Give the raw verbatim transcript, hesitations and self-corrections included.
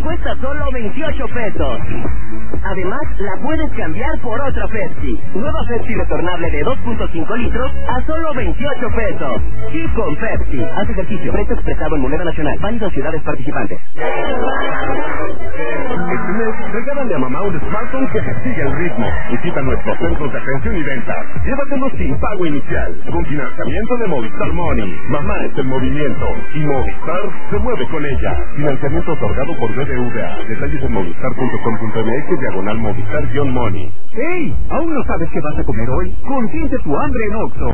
cuesta solo veintiocho pesos. Además, la puedes cambiar por otra Pepsi. Nueva Pepsi retornable de dos punto cinco litros a solo veintiocho pesos. Sí con Pepsi. Haz ejercicio. Precio expresado en moneda nacional. Válido en ciudades participantes. Este mes, regálale a mamá un smartphone que te siga el ritmo. Visita nuestros centros de atención y venta. Llévatelo sin pago inicial. Con financiamiento de Movistar Money. Mamá es el movimiento. Y Movistar se mueve con ella. Financiamiento otorgado por B B V A. Detalles en movistar punto com punto m x diagonal Movistar-Money. ¡Ey! ¿Aún no sabes qué vas a comer hoy? Consiente tu hambre en Oxxo.